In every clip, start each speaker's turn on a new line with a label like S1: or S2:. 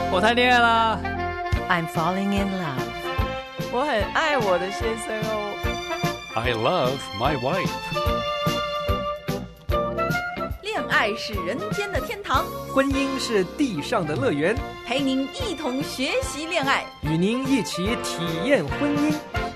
S1: 我谈恋爱啦。
S2: I'm falling in love.
S3: 我很爱我的先生哦。
S4: I love my wife.
S5: 恋爱是人间的天堂，
S1: 婚姻是地上的乐园，
S5: 陪您一同学习恋爱，
S1: 与您一起体验婚姻。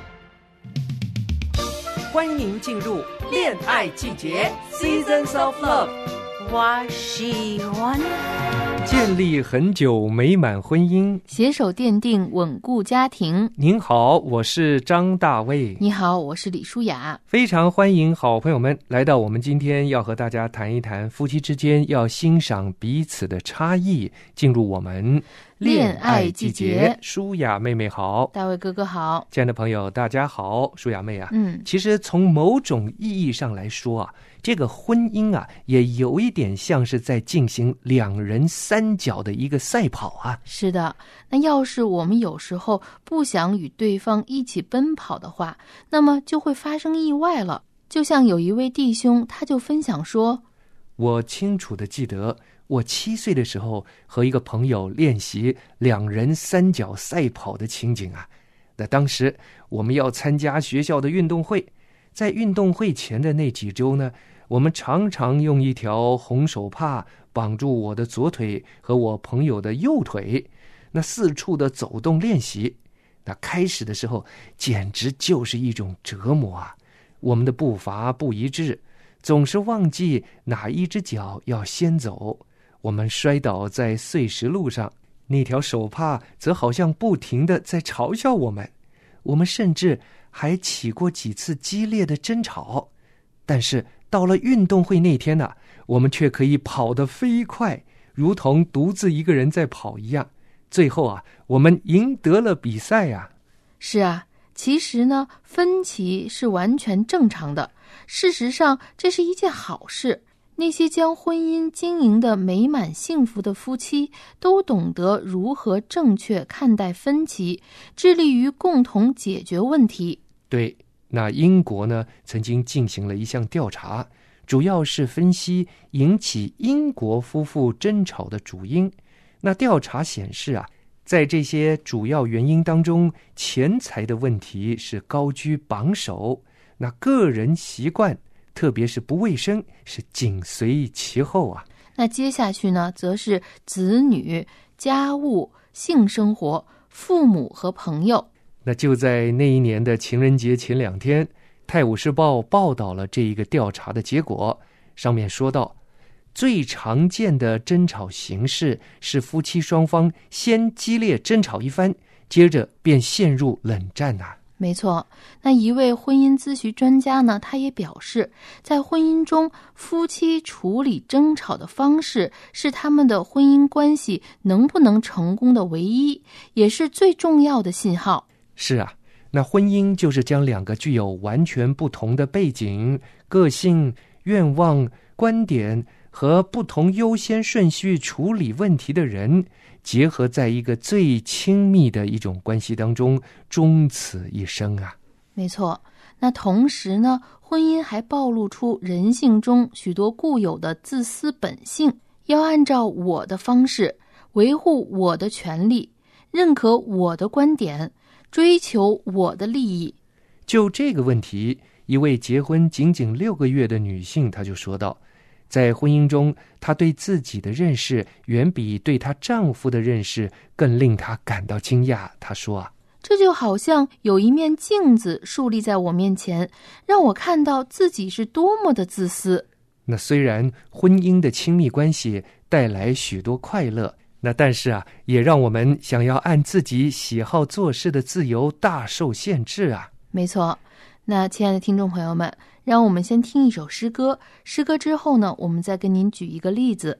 S1: 欢迎您进入恋爱季节 Seasons of Love。
S2: 我喜欢
S1: 建立很久美满婚姻，
S6: 携手奠定稳固家庭。
S1: 您好，我是张大卫。
S6: 你好，我是李舒雅。
S1: 非常欢迎好朋友们来到我们今天要和大家谈一谈夫妻之间要欣赏彼此的差异，进入我们
S6: 恋爱季节。
S1: 舒雅妹妹好，
S6: 大卫哥哥好。
S1: 亲爱的朋友大家好。舒雅妹啊，其实从某种意义上来说啊，这个婚姻啊也有一点像是在进行两人三角的一个赛跑啊。
S6: 是的，那要是我们有时候不想与对方一起奔跑的话，那么就会发生意外了。就像有一位弟兄，他就分享说，
S1: 我清楚地记得我7岁的时候和一个朋友练习两人三角赛跑的情景啊。那当时我们要参加学校的运动会，在运动会前的那几周呢，我们常常用一条红手帕绑住我的左腿和我朋友的右腿，那四处的走动练习。那开始的时候简直就是一种折磨啊，我们的步伐不一致，总是忘记哪一只脚要先走，我们摔倒在碎石路上，那条手帕则好像不停地在嘲笑我们。我们甚至还起过几次激烈的争吵，但是到了运动会那天呢，我们却可以跑得飞快，如同独自一个人在跑一样。最后啊，我们赢得了比赛啊。
S6: 是啊，其实呢，分歧是完全正常的。事实上，这是一件好事。那些将婚姻经营的美满幸福的夫妻，都懂得如何正确看待分歧，致力于共同解决问题。
S1: 对，那英国呢，曾经进行了一项调查，主要是分析引起英国夫妇争吵的主因。那调查显示啊，在这些主要原因当中，钱财的问题是高居榜首，那个人习惯特别是不卫生是紧随其后啊。
S6: 那接下去呢，则是子女、家务、性生活、父母和朋友。
S1: 那就在那一年的情人节前2天，《泰晤士报》报道了这一个调查的结果，上面说到，最常见的争吵形式是夫妻双方先激烈争吵一番，接着便陷入冷战啊。
S6: 没错，那一位婚姻咨询专家呢，他也表示，在婚姻中，夫妻处理争吵的方式是他们的婚姻关系能不能成功的唯一，也是最重要的信号。
S1: 是啊，那婚姻就是将两个具有完全不同的背景、个性、愿望、观点和不同优先顺序处理问题的人结合在一个最亲密的一种关系当中，终此一生啊。
S6: 没错，那同时呢，婚姻还暴露出人性中许多固有的自私本性，要按照我的方式维护我的权利，认可我的观点，追求我的利益。
S1: 就这个问题，一位结婚仅仅6个月的女性，她就说道，在婚姻中，她对自己的认识远比对她丈夫的认识更令她感到惊讶。她说啊，
S6: 这就好像有一面镜子树立在我面前，让我看到自己是多么的自私。
S1: 那虽然婚姻的亲密关系带来许多快乐，那但是啊，也让我们想要按自己喜好做事的自由大受限制啊。
S6: 没错，那亲爱的听众朋友们，让我们先听一首诗歌，诗歌之后呢，我们再跟您举一个例子。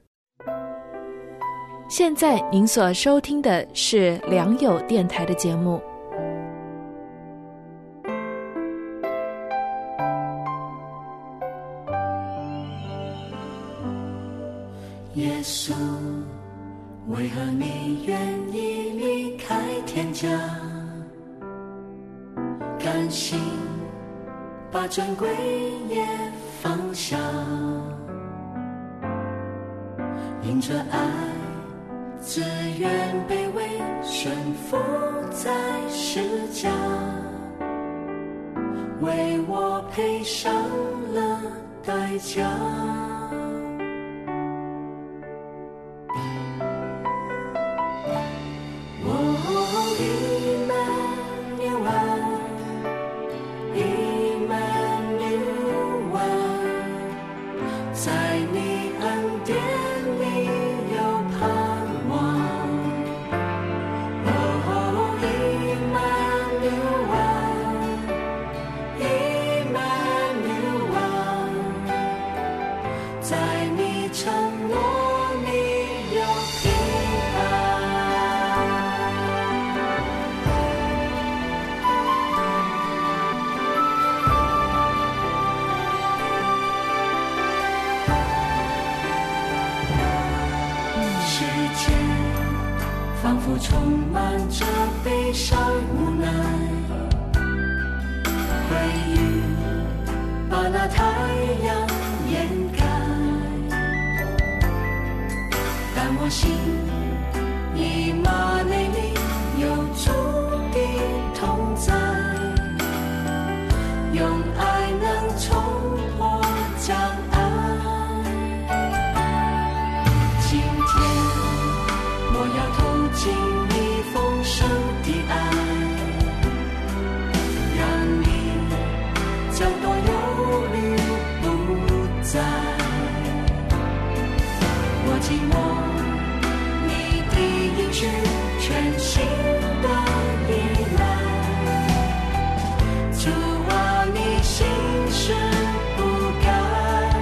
S7: 现在您所收听的是良友电台的节目。
S8: 耶稣，为何你愿意离开天家，甘心把尊贵也放下，因着爱自愿被身伏在十架，为我赔上了代价。仿佛充满着悲伤无奈，回忆把那太阳掩盖，但我心以马内利有主的同在，用爱能冲破障碍。今天我要投进你丰盛的爱，让你将多忧虑不在。我紧握你的应许，全心的依赖。主啊，你心事不改。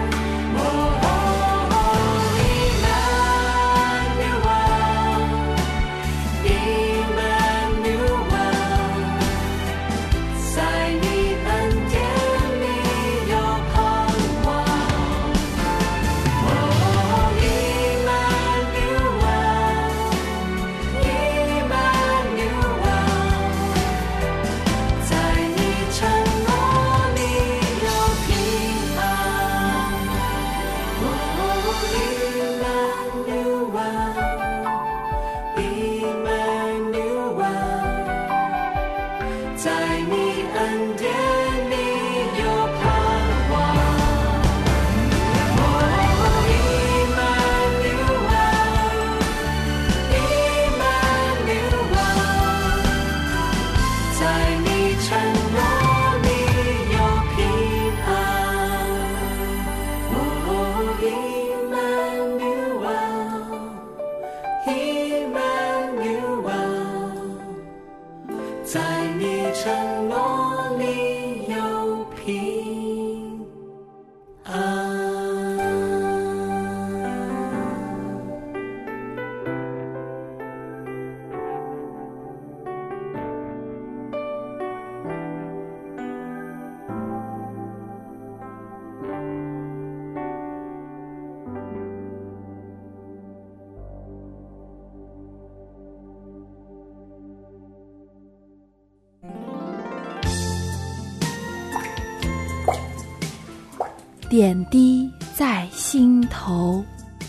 S7: 点滴在心头。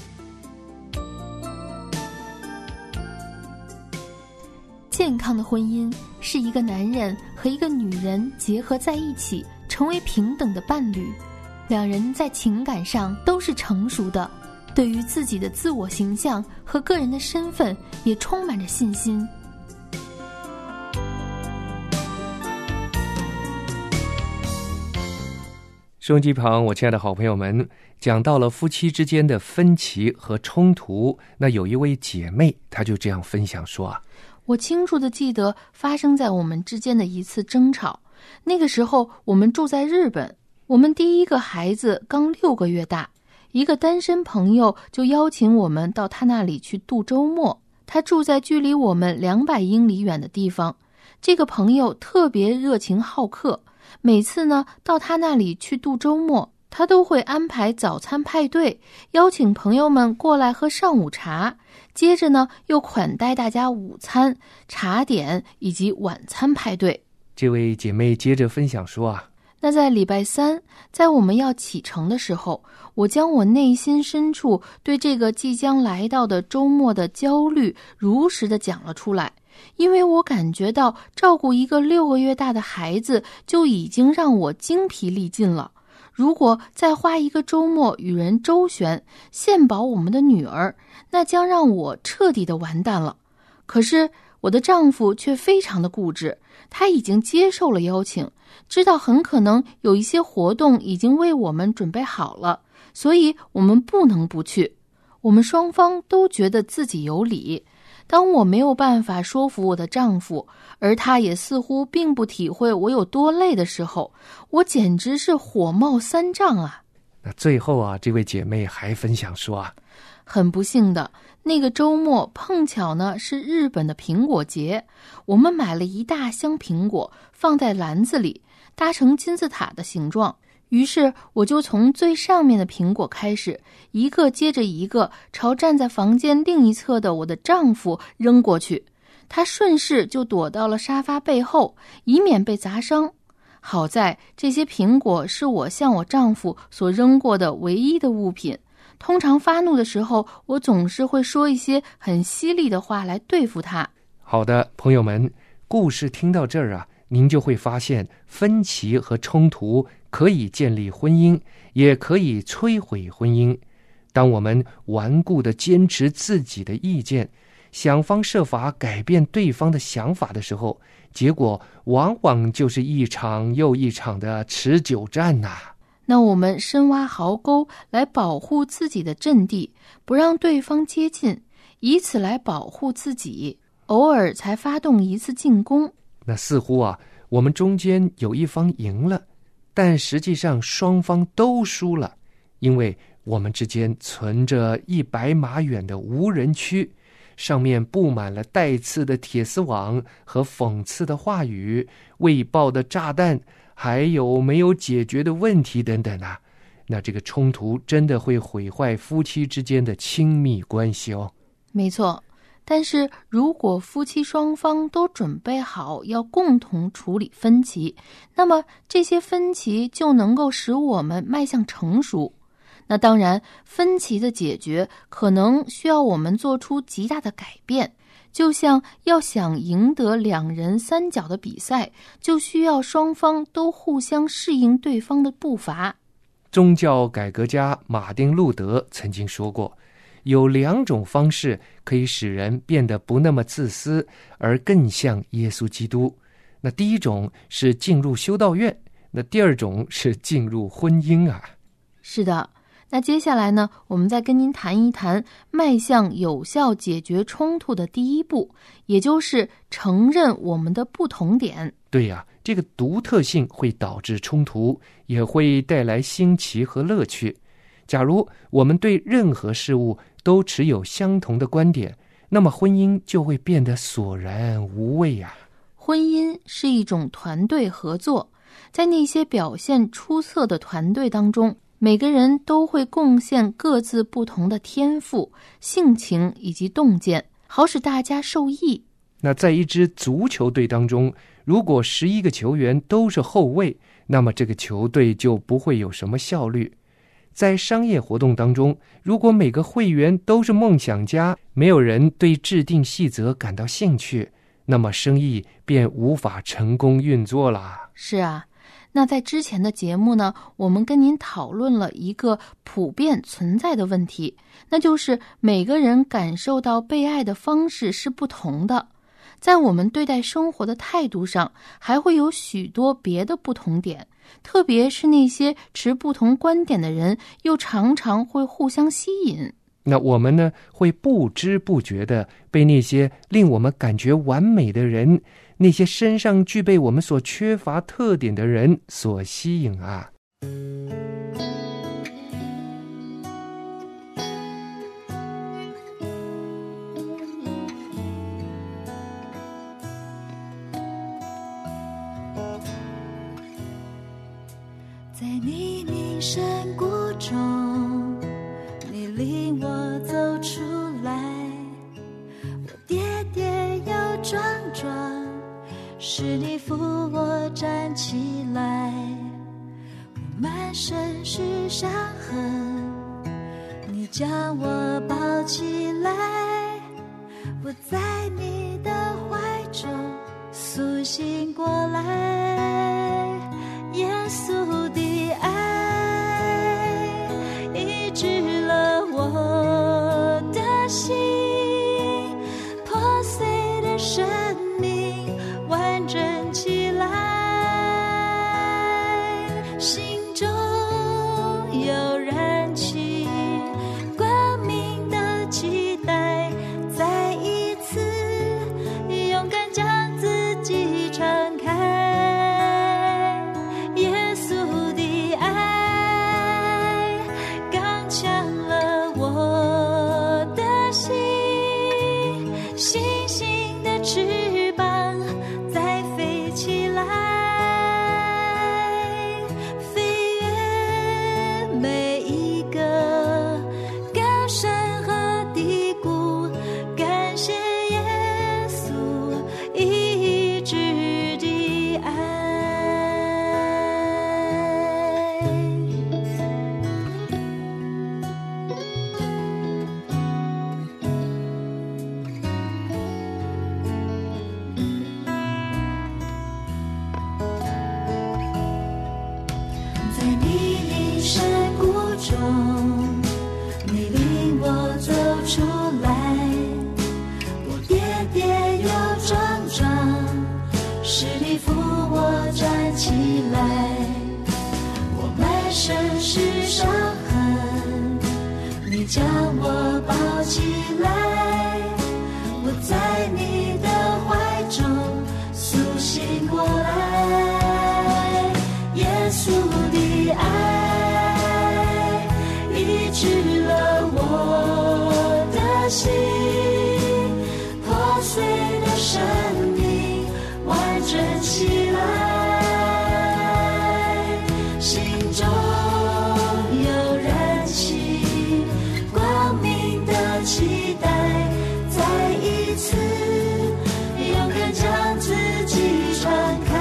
S6: 健康的婚姻是一个男人和一个女人结合在一起，成为平等的伴侣，两人在情感上都是成熟的，对于自己的自我形象和个人的身份也充满着信心。
S1: 收音机旁，我亲爱的好朋友们，讲到了夫妻之间的分歧和冲突，那有一位姐妹，她就这样分享说啊，
S6: 我清楚地记得发生在我们之间的一次争吵。那个时候我们住在日本，我们第一个孩子刚6个月大，一个单身朋友就邀请我们到他那里去度周末。他住在距离我们200英里远的地方。这个朋友特别热情好客，每次呢到他那里去度周末，他都会安排早餐派对，邀请朋友们过来喝上午茶，接着呢又款待大家午餐、茶点以及晚餐派对。
S1: 这位姐妹接着分享说啊，
S6: 那在礼拜3，在我们要启程的时候，我将我内心深处对这个即将来到的周末的焦虑如实地讲了出来， 因为我感觉到照顾一个6个月大的孩子就已经让我精疲力尽了。如果再花一个周末与人周旋，献保我们的女儿，那将让我彻底的完蛋了。可是我的丈夫却非常的固执，他已经接受了邀请，知道很可能有一些活动已经为我们准备好了，所以我们不能不去。我们双方都觉得自己有理。当我没有办法说服我的丈夫，而他也似乎并不体会我有多累的时候，我简直是火冒三丈啊！
S1: 那最后啊，这位姐妹还分享说啊，
S6: 很不幸的，那个周末碰巧呢是日本的苹果节，我们买了一大箱苹果放在篮子里，搭成金字塔的形状。于是我就从最上面的苹果开始，一个接着一个朝站在房间另一侧的我的丈夫扔过去，他顺势就躲到了沙发背后，以免被砸伤。好在这些苹果是我向我丈夫所扔过的唯一的物品。通常发怒的时候，我总是会说一些很犀利的话来对付他。
S1: 好的，朋友们，故事听到这儿啊，您就会发现分歧和冲突可以建立婚姻，也可以摧毁婚姻。当我们顽固地坚持自己的意见，想方设法改变对方的想法的时候，结果往往就是一场又一场的持久战呐。
S6: 那我们深挖壕沟来保护自己的阵地，不让对方接近，以此来保护自己，偶尔才发动一次进攻。
S1: 那似乎啊，我们中间有一方赢了，但实际上双方都输了，因为我们之间存着100码远的无人区，上面布满了带刺的铁丝网和讽刺的话语、未爆的炸弹，还有没有解决的问题等等啊。那这个冲突真的会毁坏夫妻之间的亲密关系哦。
S6: 没错，但是如果夫妻双方都准备好要共同处理分歧，那么这些分歧就能够使我们迈向成熟。那当然，分歧的解决可能需要我们做出极大的改变，就像要想赢得2人3脚的比赛，就需要双方都互相适应对方的步伐。
S1: 宗教改革家马丁·路德曾经说过，有2种方式可以使人变得不那么自私，而更像耶稣基督。那第一种是进入修道院，那第2种是进入婚姻啊。
S6: 是的，那接下来呢，我们再跟您谈一谈迈向有效解决冲突的第一步，也就是承认我们的不同点。
S1: 对呀，这个独特性会导致冲突，也会带来新奇和乐趣。假如我们对任何事物都持有相同的观点，那么婚姻就会变得索然无味啊。
S6: 婚姻是一种团队合作，在那些表现出色的团队当中，每个人都会贡献各自不同的天赋、性情以及洞见，好使大家受益。
S1: 那在一支足球队当中，如果11个球员都是后卫，那么这个球队就不会有什么效率。在商业活动当中，如果每个会员都是梦想家，没有人对制定细则感到兴趣，那么生意便无法成功运作啦。
S6: 是啊，那在之前的节目呢，我们跟您讨论了一个普遍存在的问题，那就是每个人感受到被爱的方式是不同的。在我们对待生活的态度上，还会有许多别的不同点，特别是那些持不同观点的人，又常常会互相吸引。
S1: 那我们呢，会不知不觉地被那些令我们感觉完美的人，那些身上具备我们所缺乏特点的人所吸引啊。
S8: 在你名山谷中，你领我走出来，我跌跌又撞撞，是你扶我站起来。我满身是伤痕，你将我抱起来，我在你的怀星的翅膀再飞起来，飞越每一个高山和低谷，感谢耶稣医治的爱。在泥泞山谷中，你领我走出来，我跌跌又撞撞，是你扶我站起来，我满身是伤痕，你将我抱起来，我在你的怀中苏醒过来，耶稣的爱医治了我的心，破碎的生命完整起来，心中有燃起光明的期待，再一次勇敢将自己敞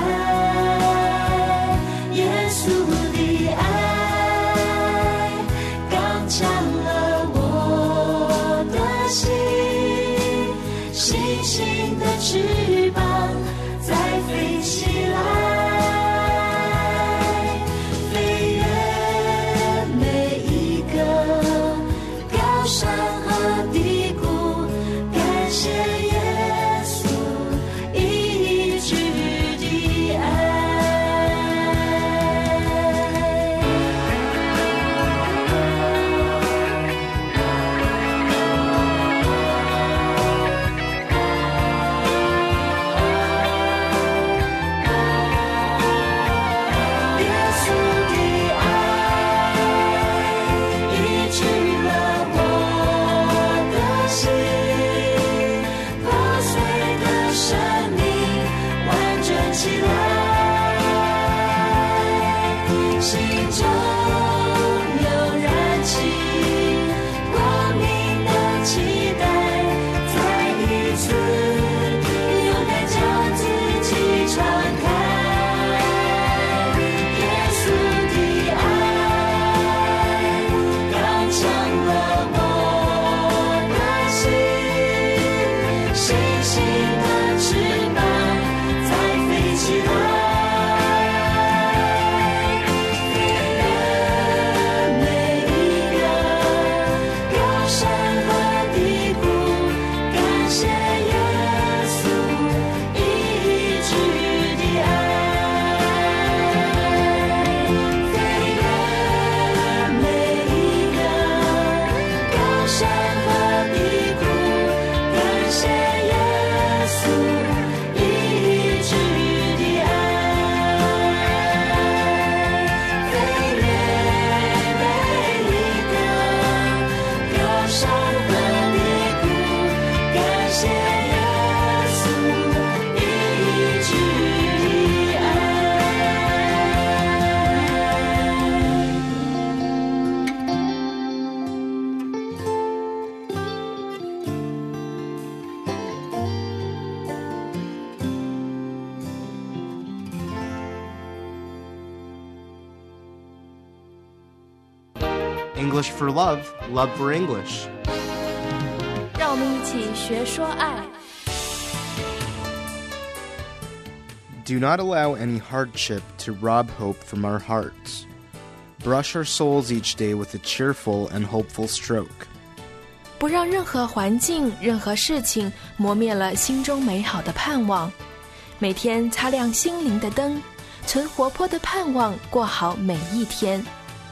S8: 开，耶稣的爱刚强了我的心，星星的翅膀再飞起来，飞越每一个高山和低谷，感谢耶稣医治的爱。耶稣的爱医治了我的心，破碎的生命完整起来，心中有燃起光明的期待，再一次勇敢将自己敞开，耶稣的爱刚强了我的心，星星的翅膀再飞起来，飞越每一个高山和低谷，感谢耶稣医治的爱，飞越每一个高山和低谷，感谢耶稣医治的爱，飞越每一个高山和低谷，感谢耶稣医治的
S9: English for Love, Love for English.
S7: 让我们一起学说爱。
S9: Do not allow any hardship to rob hope from our hearts. Brush our souls each day with a cheerful and hopeful stroke.
S7: 不让任何环境、任何事情磨灭了心中美好的盼望。每天擦亮心灵的灯，存活泼的盼望，过好每一天。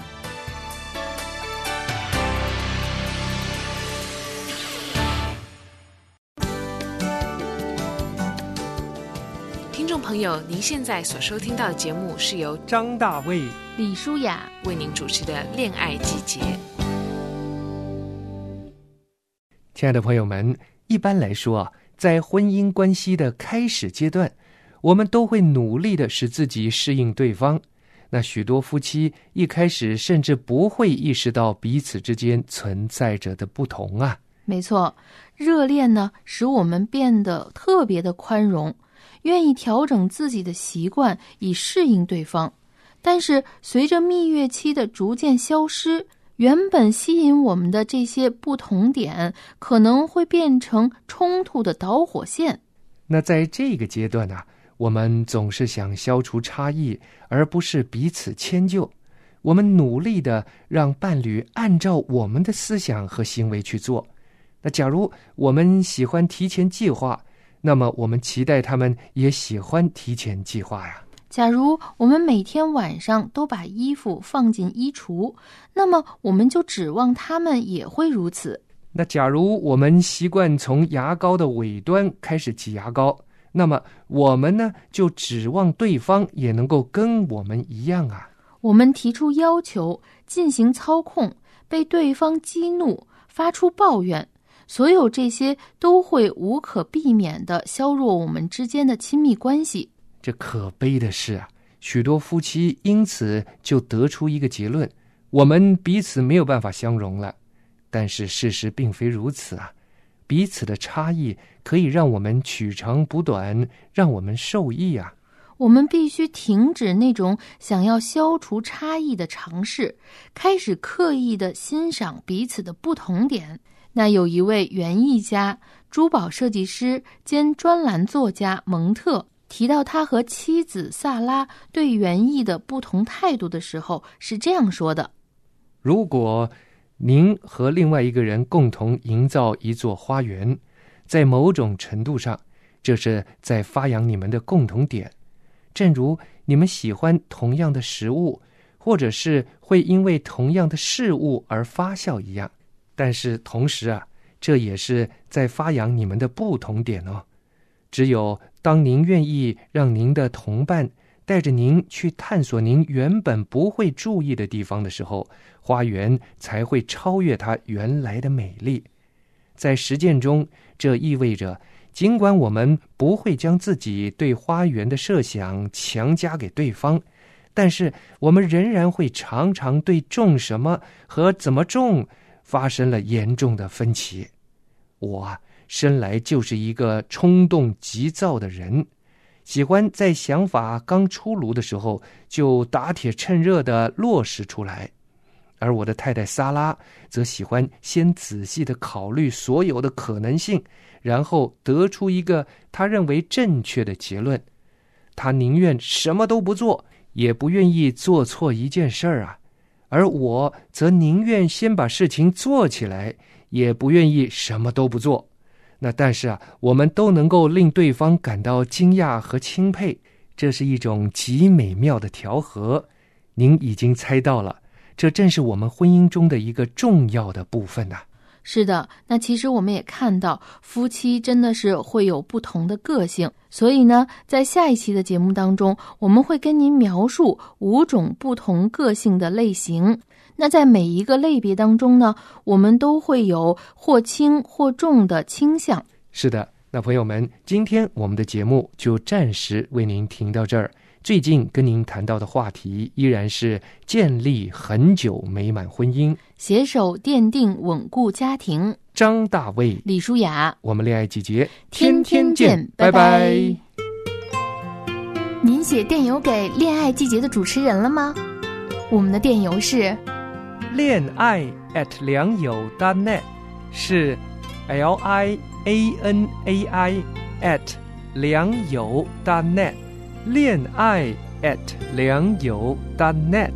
S10: 听众朋友，您现在所收听到的节目是由
S1: 张大卫、
S6: 李舒雅
S10: 为您主持的《恋爱季节》。
S1: 亲爱的朋友们，一般来说啊， 在婚姻关系的开始阶段，我们都会努力的使自己适应对方。那许多夫妻一开始甚至不会意识到彼此之间存在着的不同啊。
S6: 没错，热恋呢，使我们变得特别的宽容，愿意调整自己的习惯以适应对方。但是随着蜜月期的逐渐消失，原本吸引我们的这些不同点可能会变成冲突的导火线。
S1: 那在这个阶段啊，我们总是想消除差异，而不是彼此迁就。我们努力的让伴侣按照我们的思想和行为去做。那假如我们喜欢提前计划，那么我们期待他们也喜欢提前计划呀。
S6: 假如我们每天晚上都把衣服放进衣橱，那么我们就指望他们也会如此。
S1: 那假如我们习惯从牙膏的尾端开始挤牙膏，那么我们呢，就指望对方也能够跟我们一样啊。
S6: 我们提出要求，进行操控，被对方激怒，发出抱怨，所有这些都会无可避免地削弱我们之间的亲密关系。
S1: 这可悲的是啊，许多夫妻因此就得出一个结论：我们彼此没有办法相容了。但是事实并非如此啊，彼此的差异可以让我们取长补短，让我们受益啊。
S6: 我们必须停止那种想要消除差异的尝试，开始刻意地欣赏彼此的不同点。那有一位园艺家、珠宝设计师兼专栏作家蒙特提到他和妻子萨拉对园艺的不同态度的时候是这样说的：
S1: 如果您和另外一个人共同营造一座花园，在某种程度上，这是在发扬你们的共同点。正如你们喜欢同样的食物，或者是会因为同样的事物而发笑一样。但是同时啊，这也是在发扬你们的不同点哦。只有当您愿意让您的同伴带着您去探索您原本不会注意的地方的时候，花园才会超越它原来的美丽。在实践中，这意味着尽管我们不会将自己对花园的设想强加给对方，但是我们仍然会常常对种什么和怎么种发生了严重的分歧。我生来就是一个冲动急躁的人，喜欢在想法刚出炉的时候就打铁趁热地落实出来。而我的太太萨拉则喜欢先仔细地考虑所有的可能性，然后得出一个他认为正确的结论。他宁愿什么都不做，也不愿意做错一件事儿啊。而我则宁愿先把事情做起来，也不愿意什么都不做。那但是啊，我们都能够令对方感到惊讶和钦佩，这是一种极美妙的调和。您已经猜到了，这正是我们婚姻中的一个重要的部分啊。
S6: 是的，那其实我们也看到夫妻真的是会有不同的个性，所以呢，在下一期的节目当中，我们会跟您描述5种不同个性的类型。那在每一个类别当中呢，我们都会有或轻或重的倾向。
S1: 是的，那朋友们，今天我们的节目就暂时为您停到这儿。最近跟您谈到的话题依然是建立很久美满婚姻，
S6: 携手奠定稳固家庭。
S1: 张大卫、
S6: 李舒雅，
S1: 我们恋爱季节
S6: 天天见，拜拜。
S7: 您写电邮给恋爱季节的主持人了吗？我们的电邮是
S1: 恋爱@良友.net，是 LIANAI@良友.net，恋爱@良友.net。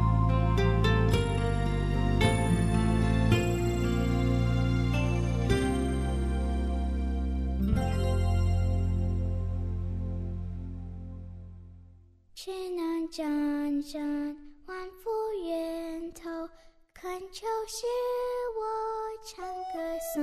S8: 只能辗转万福源头，恳求使我唱歌颂。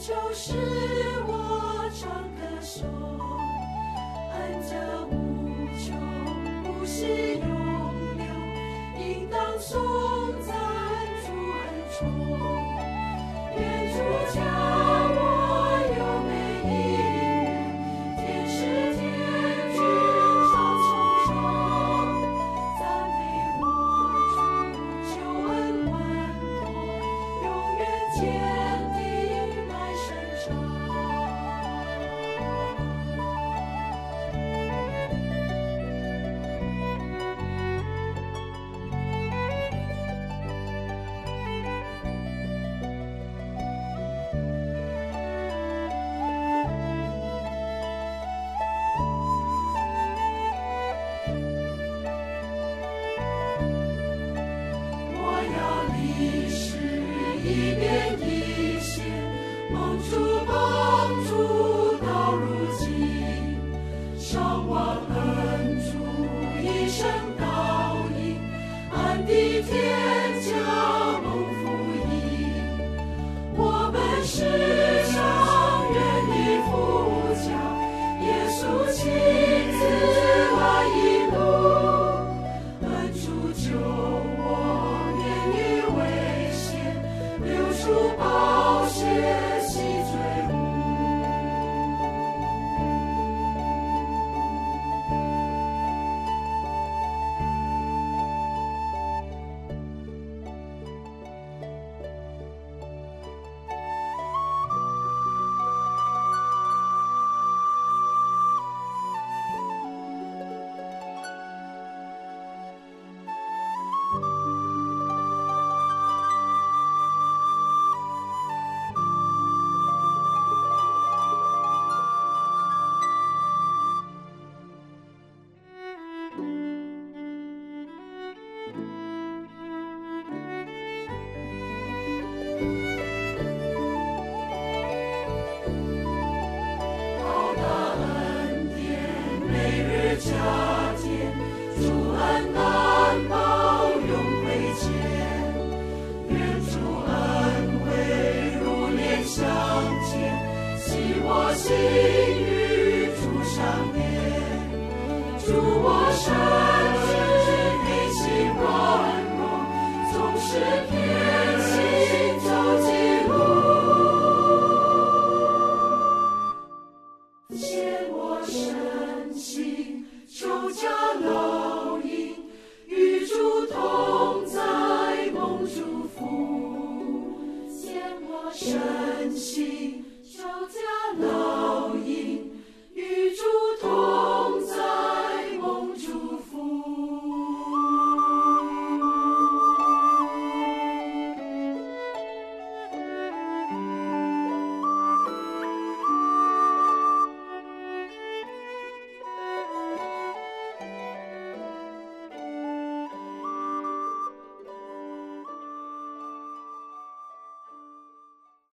S8: 就是我唱歌手，按着无穷不是永留，应当颂赞主恩宠，愿主教我有美音乐，天使天君唱颂声，赞美我主救恩万多，永远坚定来生长。我要历史一遍一线，蒙主帮助到如今，上望恩主一生导引，安地天家蒙福音。我们世上人的父家，耶稣亲自来引路，恩主救我免于危险，流出宝血洗罪污。